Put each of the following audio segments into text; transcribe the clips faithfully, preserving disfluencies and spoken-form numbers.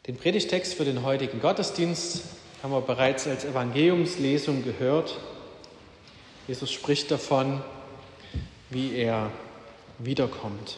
Den Predigtext für den heutigen Gottesdienst haben wir bereits als Evangeliumslesung gehört. Jesus spricht davon, wie er wiederkommt.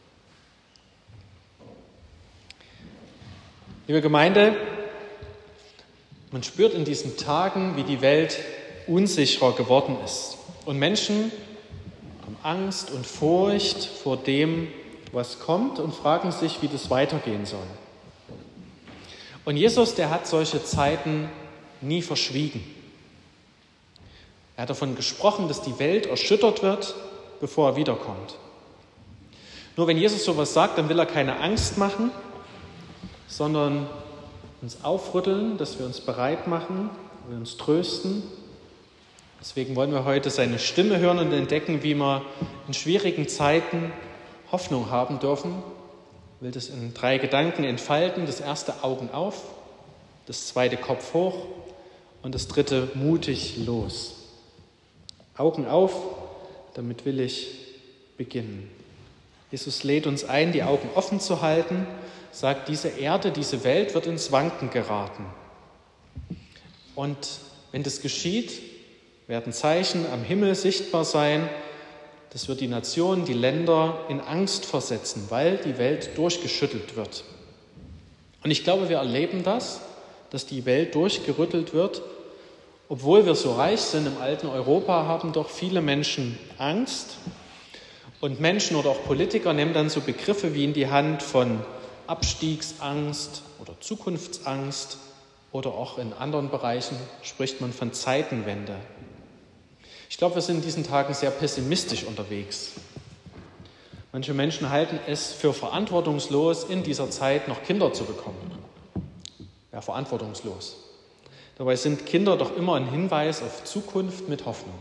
Liebe Gemeinde, man spürt in diesen Tagen, wie die Welt unsicherer geworden ist. Und Menschen haben Angst und Furcht vor dem, was kommt, und fragen sich, wie das weitergehen soll. Und Jesus, der hat solche Zeiten nie verschwiegen. Er hat davon gesprochen, dass die Welt erschüttert wird, bevor er wiederkommt. Nur wenn Jesus sowas sagt, dann will er keine Angst machen, sondern uns aufrütteln, dass wir uns bereit machen, wir uns trösten. Deswegen wollen wir heute seine Stimme hören und entdecken, wie wir in schwierigen Zeiten Hoffnung haben dürfen. Ich will das in drei Gedanken entfalten. Das erste, Augen auf. Das zweite, Kopf hoch. Und das dritte, mutig los. Augen auf, damit will ich beginnen. Jesus lädt uns ein, die Augen offen zu halten, sagt, diese Erde, diese Welt wird ins Wanken geraten. Und wenn das geschieht, werden Zeichen am Himmel sichtbar sein. Das wird die Nationen, die Länder in Angst versetzen, weil die Welt durchgeschüttelt wird. Und ich glaube, wir erleben das, dass die Welt durchgerüttelt wird. Obwohl wir so reich sind im alten Europa, haben doch viele Menschen Angst. Und Menschen oder auch Politiker nehmen dann so Begriffe wie in die Hand von Abstiegsangst oder Zukunftsangst, oder auch in anderen Bereichen spricht man von Zeitenwende. Ich glaube, wir sind in diesen Tagen sehr pessimistisch unterwegs. Manche Menschen halten es für verantwortungslos, in dieser Zeit noch Kinder zu bekommen. Ja, verantwortungslos. Dabei sind Kinder doch immer ein Hinweis auf Zukunft mit Hoffnung.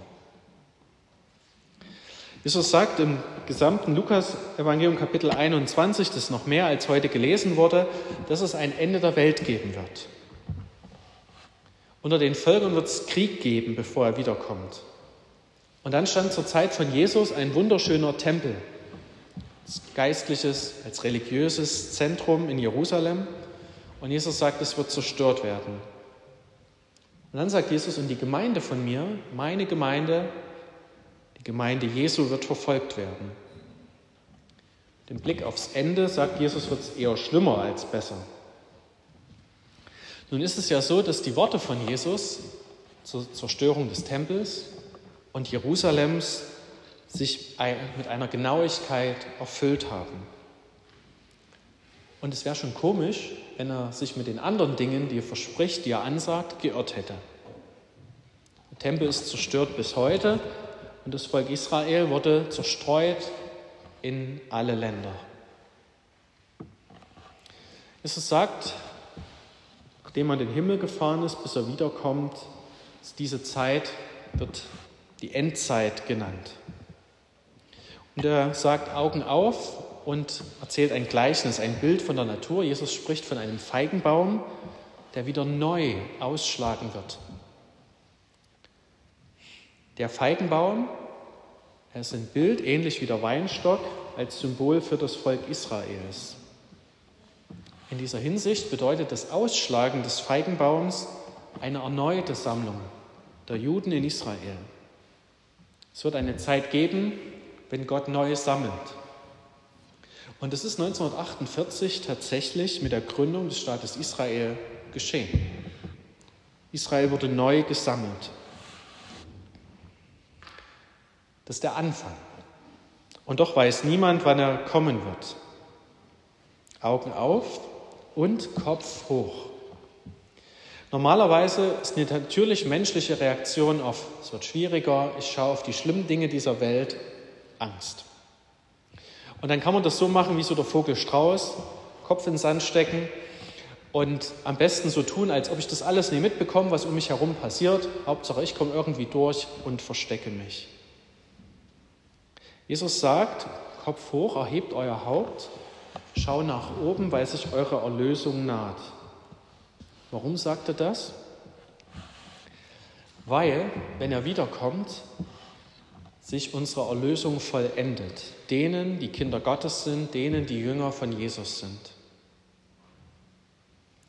Jesus sagt im gesamten Lukas-Evangelium Kapitel einundzwanzig, das noch mehr als heute gelesen wurde, dass es ein Ende der Welt geben wird. Unter den Völkern wird es Krieg geben, bevor er wiederkommt. Und dann stand zur Zeit von Jesus ein wunderschöner Tempel, als geistliches, als religiöses Zentrum in Jerusalem. Und Jesus sagt, es wird zerstört werden. Und dann sagt Jesus, und die Gemeinde von mir, meine Gemeinde, die Gemeinde Jesu wird verfolgt werden. Mit dem Blick aufs Ende, sagt Jesus, wird es eher schlimmer als besser. Nun ist es ja so, dass die Worte von Jesus zur Zerstörung des Tempels und Jerusalems sich mit einer Genauigkeit erfüllt haben. Und es wäre schon komisch, wenn er sich mit den anderen Dingen, die er verspricht, die er ansagt, geirrt hätte. Der Tempel ist zerstört bis heute und das Volk Israel wurde zerstreut in alle Länder. Jesus sagt, nachdem er in den Himmel gefahren ist, bis er wiederkommt, ist diese Zeit wird die Endzeit genannt. Und er sagt Augen auf und erzählt ein Gleichnis, ein Bild von der Natur. Jesus spricht von einem Feigenbaum, der wieder neu ausschlagen wird. Der Feigenbaum, er ist ein Bild, ähnlich wie der Weinstock, als Symbol für das Volk Israels. In dieser Hinsicht bedeutet das Ausschlagen des Feigenbaums eine erneute Sammlung der Juden in Israel. Es wird eine Zeit geben, wenn Gott neu sammelt. Und es ist neunzehnhundertachtundvierzig tatsächlich mit der Gründung des Staates Israel geschehen. Israel wurde neu gesammelt. Das ist der Anfang. Und doch weiß niemand, wann er kommen wird. Augen auf und Kopf hoch. Normalerweise ist eine natürlich menschliche Reaktion auf, es wird schwieriger, ich schaue auf die schlimmen Dinge dieser Welt, Angst. Und dann kann man das so machen wie so der Vogel Strauß, Kopf in den Sand stecken und am besten so tun, als ob ich das alles nicht mitbekomme, was um mich herum passiert. Hauptsache, ich komme irgendwie durch und verstecke mich. Jesus sagt, Kopf hoch, erhebt euer Haupt, schau nach oben, weil sich eure Erlösung naht. Warum sagt er das? Weil, wenn er wiederkommt, sich unsere Erlösung vollendet. Denen, die Kinder Gottes sind, denen, die Jünger von Jesus sind.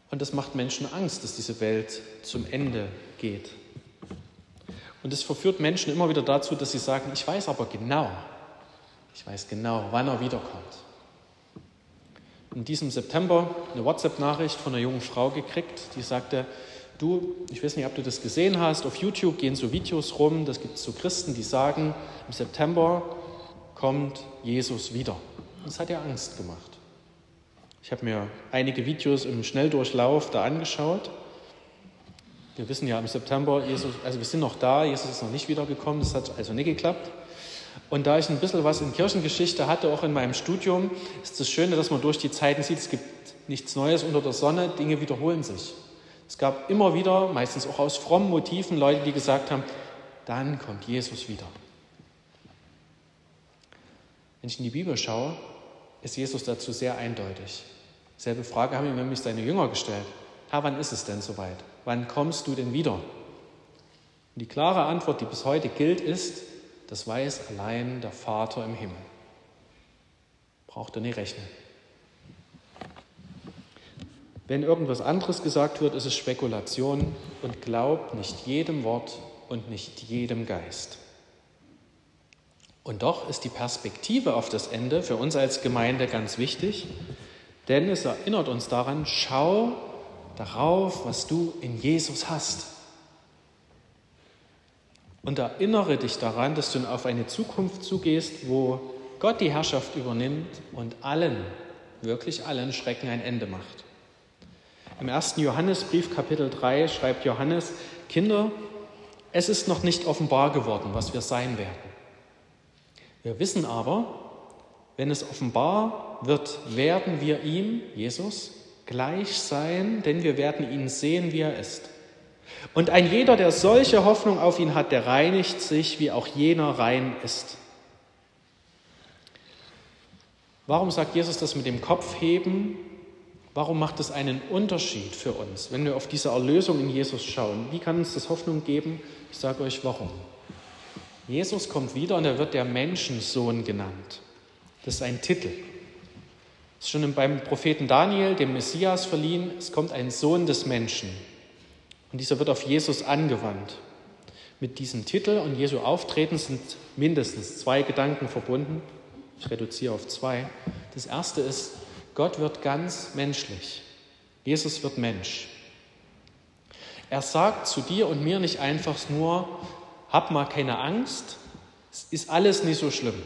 Und das macht Menschen Angst, dass diese Welt zum Ende geht. Und es verführt Menschen immer wieder dazu, dass sie sagen, ich weiß aber genau, ich weiß genau, wann er wiederkommt. In diesem September eine WhatsApp-Nachricht von einer jungen Frau gekriegt, die sagte, du, ich weiß nicht, ob du das gesehen hast, auf YouTube gehen so Videos rum, das gibt es so Christen, die sagen, im September kommt Jesus wieder. Das hat ihr Angst gemacht. Ich habe mir einige Videos im Schnelldurchlauf da angeschaut. Wir wissen ja im September, Jesus, also wir sind noch da, Jesus ist noch nicht wiedergekommen, das hat also nicht geklappt. Und da ich ein bisschen was in Kirchengeschichte hatte, auch in meinem Studium, ist das Schöne, dass man durch die Zeiten sieht, es gibt nichts Neues unter der Sonne, Dinge wiederholen sich. Es gab immer wieder, meistens auch aus frommen Motiven, Leute, die gesagt haben, dann kommt Jesus wieder. Wenn ich in die Bibel schaue, ist Jesus dazu sehr eindeutig. Selbe Frage haben ihm nämlich seine Jünger gestellt. Herr, wann ist es denn soweit? Wann kommst du denn wieder? Und die klare Antwort, die bis heute gilt, ist, das weiß allein der Vater im Himmel. Braucht er nicht rechnen. Wenn irgendwas anderes gesagt wird, ist es Spekulation und glaubt nicht jedem Wort und nicht jedem Geist. Und doch ist die Perspektive auf das Ende für uns als Gemeinde ganz wichtig, denn es erinnert uns daran, schau darauf, was du in Jesus hast. Und erinnere dich daran, dass du auf eine Zukunft zugehst, wo Gott die Herrschaft übernimmt und allen, wirklich allen Schrecken ein Ende macht. Im ersten Johannesbrief, Kapitel drei, schreibt Johannes, Kinder, es ist noch nicht offenbar geworden, was wir sein werden. Wir wissen aber, wenn es offenbar wird, werden wir ihm, Jesus, gleich sein, denn wir werden ihn sehen, wie er ist. Und ein jeder, der solche Hoffnung auf ihn hat, der reinigt sich, wie auch jener rein ist. Warum sagt Jesus das mit dem Kopfheben? Warum macht es einen Unterschied für uns, wenn wir auf diese Erlösung in Jesus schauen? Wie kann uns das Hoffnung geben? Ich sage euch, warum. Jesus kommt wieder und er wird der Menschensohn genannt. Das ist ein Titel. Das ist schon beim Propheten Daniel, dem Messias, verliehen. Es kommt ein Sohn des Menschen. Und dieser wird auf Jesus angewandt. Mit diesem Titel und Jesu Auftreten sind mindestens zwei Gedanken verbunden. Ich reduziere auf zwei. Das erste ist, Gott wird ganz menschlich. Jesus wird Mensch. Er sagt zu dir und mir nicht einfach nur, hab mal keine Angst, es ist alles nicht so schlimm.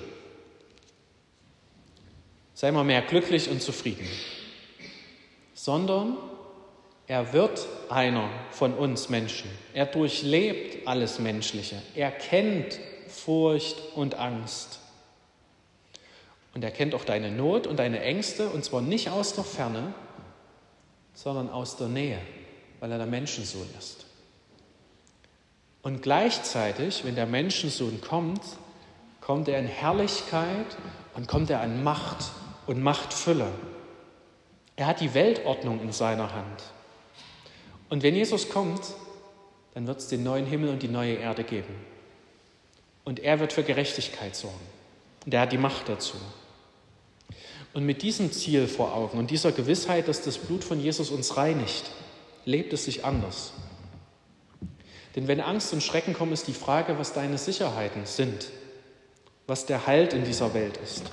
Sei mal mehr glücklich und zufrieden. Sondern er wird einer von uns Menschen. Er durchlebt alles Menschliche. Er kennt Furcht und Angst. Und er kennt auch deine Not und deine Ängste, und zwar nicht aus der Ferne, sondern aus der Nähe, weil er der Menschensohn ist. Und gleichzeitig, wenn der Menschensohn kommt, kommt er in Herrlichkeit und kommt er an Macht und Machtfülle. Er hat die Weltordnung in seiner Hand. Und wenn Jesus kommt, dann wird es den neuen Himmel und die neue Erde geben. Und er wird für Gerechtigkeit sorgen. Und er hat die Macht dazu. Und mit diesem Ziel vor Augen und dieser Gewissheit, dass das Blut von Jesus uns reinigt, lebt es sich anders. Denn wenn Angst und Schrecken kommen, ist die Frage, was deine Sicherheiten sind, was der Halt in dieser Welt ist.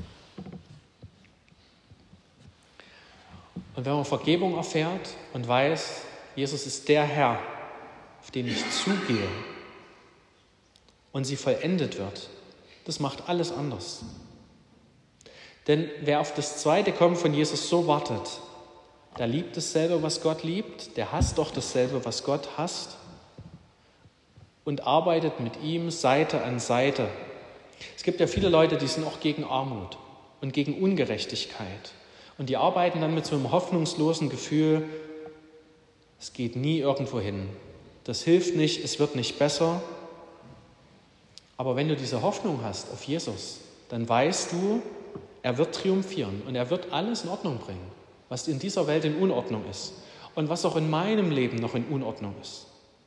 Und wenn man Vergebung erfährt und weiß, Jesus ist der Herr, auf den ich zugehe und sie vollendet wird, das macht alles anders. Denn wer auf das zweite Kommen von Jesus so wartet, der liebt dasselbe, was Gott liebt, der hasst doch dasselbe, was Gott hasst und arbeitet mit ihm Seite an Seite. Es gibt ja viele Leute, die sind auch gegen Armut und gegen Ungerechtigkeit. Und die arbeiten dann mit so einem hoffnungslosen Gefühl, es geht nie irgendwo hin. Das hilft nicht, es wird nicht besser. Aber wenn du diese Hoffnung hast auf Jesus, dann weißt du, er wird triumphieren und er wird alles in Ordnung bringen, was in dieser Welt in Unordnung ist und was auch in meinem Leben noch in Unordnung ist.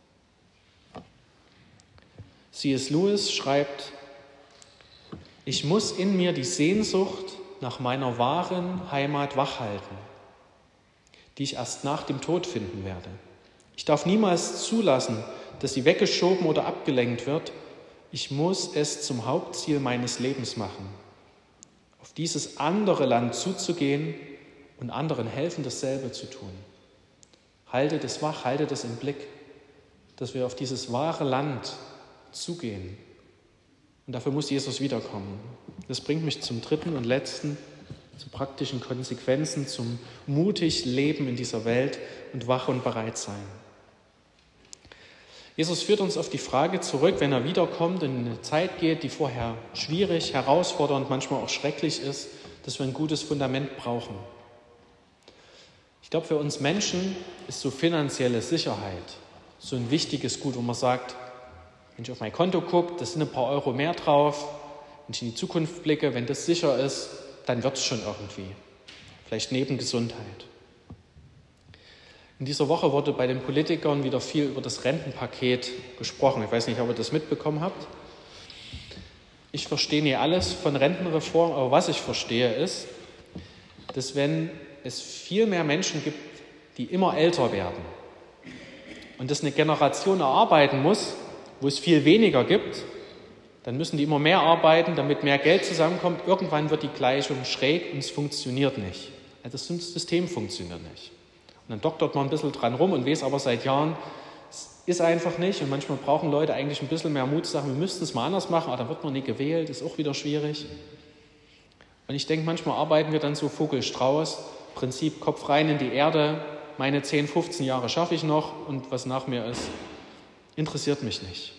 C S Lewis schreibt, ich muss in mir die Sehnsucht nach meiner wahren Heimat wachhalten. die ich erst nach dem Tod finden werde. Ich darf niemals zulassen, dass sie weggeschoben oder abgelenkt wird. Ich muss es zum Hauptziel meines Lebens machen, auf dieses andere Land zuzugehen und anderen helfen, dasselbe zu tun. Haltet es wach, haltet es im Blick, dass wir auf dieses wahre Land zugehen. Und dafür muss Jesus wiederkommen. Das bringt mich zum dritten und letzten, zu praktischen Konsequenzen, zum mutig Leben in dieser Welt und wach und bereit sein. Jesus führt uns auf die Frage zurück, wenn er wiederkommt und in eine Zeit geht, die vorher schwierig, herausfordernd, manchmal auch schrecklich ist, dass wir ein gutes Fundament brauchen. Ich glaube, für uns Menschen ist so finanzielle Sicherheit so ein wichtiges Gut, wo man sagt, wenn ich auf mein Konto gucke, da sind ein paar Euro mehr drauf, wenn ich in die Zukunft blicke, wenn das sicher ist, dann wird es schon irgendwie. Vielleicht neben Gesundheit. In dieser Woche wurde bei den Politikern wieder viel über das Rentenpaket gesprochen. Ich weiß nicht, ob ihr das mitbekommen habt. Ich verstehe nicht alles von Rentenreform, aber was ich verstehe ist, dass wenn es viel mehr Menschen gibt, die immer älter werden und das eine Generation erarbeiten muss, wo es viel weniger gibt, dann müssen die immer mehr arbeiten, damit mehr Geld zusammenkommt. Irgendwann wird die Gleichung schräg und es funktioniert nicht. Also das System funktioniert nicht. Und dann doktert man ein bisschen dran rum und weiß aber seit Jahren, es ist einfach nicht. Und manchmal brauchen Leute eigentlich ein bisschen mehr Mut, zu sagen, wir müssten es mal anders machen, aber dann wird man nicht gewählt, ist auch wieder schwierig. Und ich denke, manchmal arbeiten wir dann so Vogel-Strauß, Prinzip Kopf rein in die Erde, meine zehn, fünfzehn Jahre schaffe ich noch und was nach mir ist, interessiert mich nicht.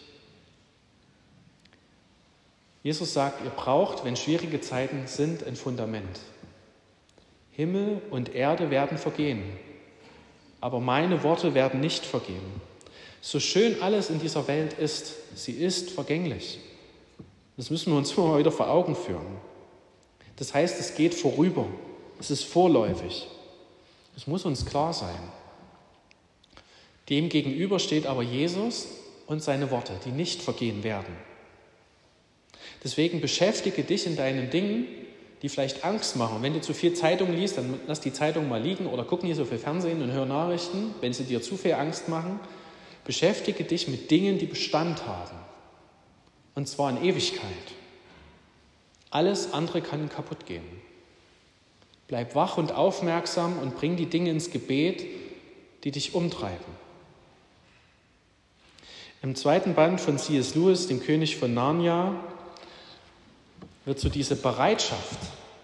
Jesus sagt, ihr braucht, wenn schwierige Zeiten sind, ein Fundament. Himmel und Erde werden vergehen, aber meine Worte werden nicht vergehen. So schön alles in dieser Welt ist, sie ist vergänglich. Das müssen wir uns immer mal wieder vor Augen führen. Das heißt, es geht vorüber, es ist vorläufig. Das muss uns klar sein. Dem gegenüber steht aber Jesus und seine Worte, die nicht vergehen werden. Deswegen beschäftige dich in deinen Dingen, die vielleicht Angst machen. Wenn du zu viel Zeitung liest, dann lass die Zeitung mal liegen oder guck nicht so viel Fernsehen und hör Nachrichten, wenn sie dir zu viel Angst machen. Beschäftige dich mit Dingen, die Bestand haben. Und zwar in Ewigkeit. Alles andere kann kaputt gehen. Bleib wach und aufmerksam und bring die Dinge ins Gebet, die dich umtreiben. Im zweiten Band von C S Lewis, dem König von Narnia, wird so diese Bereitschaft,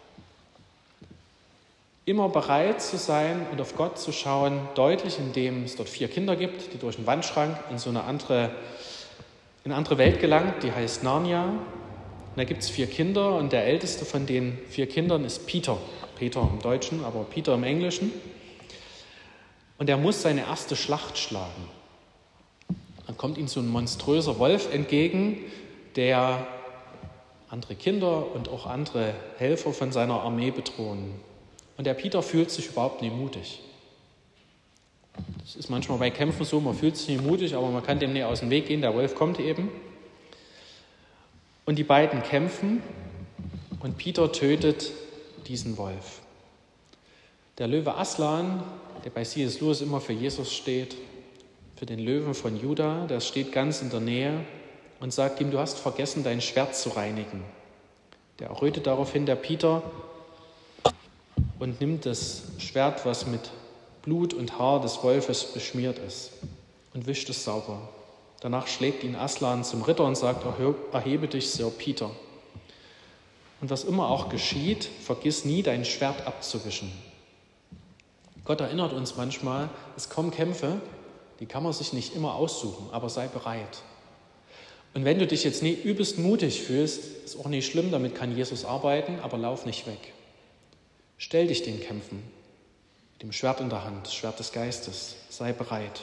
immer bereit zu sein und auf Gott zu schauen, deutlich, indem es dort vier Kinder gibt, die durch einen Wandschrank in so eine andere, in eine andere Welt gelangt, die heißt Narnia. Und da gibt es vier Kinder und der älteste von den vier Kindern ist Peter. Peter im Deutschen, aber Peter im Englischen. Und er muss seine erste Schlacht schlagen. Dann kommt ihm so ein monströser Wolf entgegen, der andere Kinder und auch andere Helfer von seiner Armee bedrohen. Und der Peter fühlt sich überhaupt nicht mutig. Das ist manchmal bei Kämpfen so, man fühlt sich nicht mutig, aber man kann dem nicht aus dem Weg gehen, der Wolf kommt eben. Und die beiden kämpfen und Peter tötet diesen Wolf. Der Löwe Aslan, der bei C S Lewis immer für Jesus steht, für den Löwen von Juda, der steht ganz in der Nähe und sagt ihm, du hast vergessen, dein Schwert zu reinigen. Der errötet daraufhin, der Peter, und nimmt das Schwert, was mit Blut und Haar des Wolfes beschmiert ist, und wischt es sauber. Danach schlägt ihn Aslan zum Ritter und sagt, erhebe dich, Sir Peter. Und was immer auch geschieht, vergiss nie, dein Schwert abzuwischen. Gott erinnert uns manchmal, es kommen Kämpfe, die kann man sich nicht immer aussuchen, aber sei bereit. Und wenn du dich jetzt nicht übelst mutig fühlst, ist auch nicht schlimm, damit kann Jesus arbeiten, aber lauf nicht weg. Stell dich den Kämpfen, mit dem Schwert in der Hand, das Schwert des Geistes, sei bereit.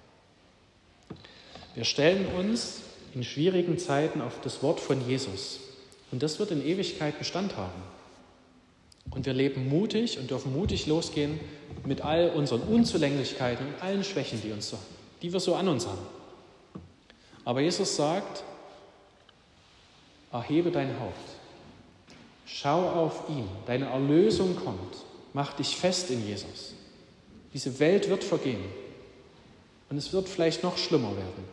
Wir stellen uns in schwierigen Zeiten auf das Wort von Jesus und das wird in Ewigkeit Bestand haben. Und wir leben mutig und dürfen mutig losgehen mit all unseren Unzulänglichkeiten und allen Schwächen, die, uns so, die wir so an uns haben. Aber Jesus sagt, erhebe dein Haupt, schau auf ihn, deine Erlösung kommt, mach dich fest in Jesus. Diese Welt wird vergehen. Und es wird vielleicht noch schlimmer werden.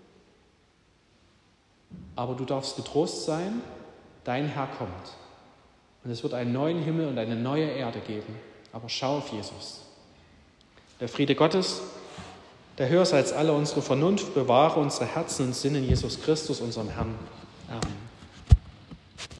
Aber du darfst getrost sein, dein Herr kommt. Und es wird einen neuen Himmel und eine neue Erde geben. Aber schau auf Jesus. Der Friede Gottes, der höher ist als alle unsere Vernunft, bewahre unsere Herzen und Sinne in Jesus Christus, unserem Herrn. Amen.